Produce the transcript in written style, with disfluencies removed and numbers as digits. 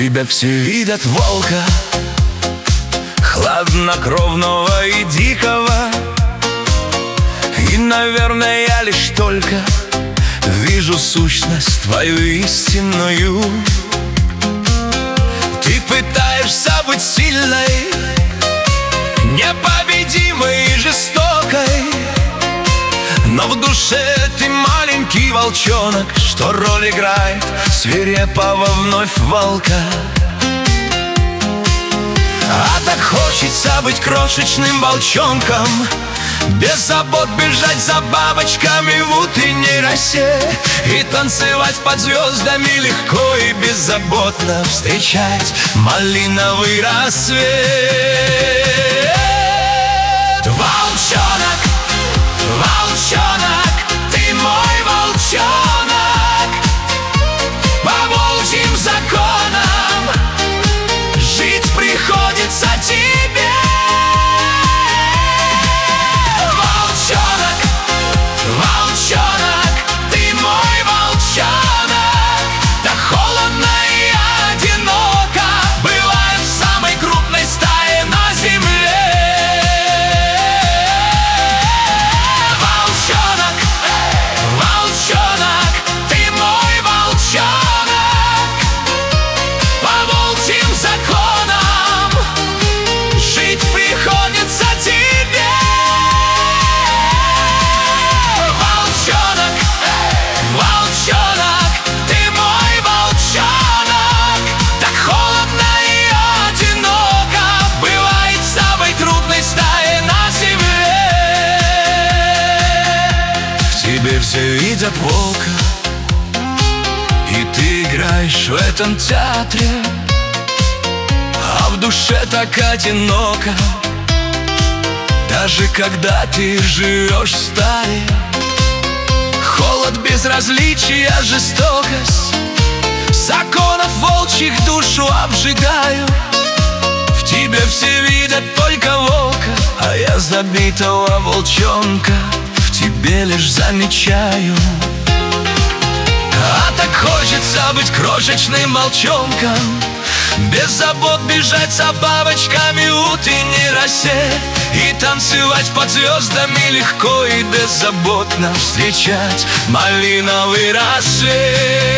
тебя все видят волка, хладнокровного и дикого. И, наверное, я лишь только вижу сущность твою истинную. Ты пытаешься быть сильной, непобедимой и жестокой, но в душе ты маленький волчонок, что роль играет свирепого вновь волка. А так хочется быть крошечным волчонком, без забот бежать за бабочками в утренней росе и танцевать под звездами легко и беззаботно, встречать малиновый рассвет. Волчонок, волчонок, ты мой волчонок, по волчьим законам жить приходится тебе. Волчонок, волчонок, ты мой волчонок, так холодно и одиноко бывает в самой крупной стае на земле. Волчонок, волчонок, ты мой волчонок, по волчьим законам жить приходится тебе. Волчонок, волчонок, ты мой волчонок, так холодно и одиноко бывает в самой трудной стае на земле. В тебе все видят волка, и ты играешь в этом театре, а в душе так одиноко, даже когда ты живешь в стае. Холод, безразличия, жестокость законов волчьих душу обжигают. В тебе все видят только волка, а я забитого волчонка в тебе лишь замечаю. А так хочется быть крошечным волчонком, без забот бежать за бабочками в утренней росе и танцевать под звездами легко и беззаботно, встречать малиновый рассвет.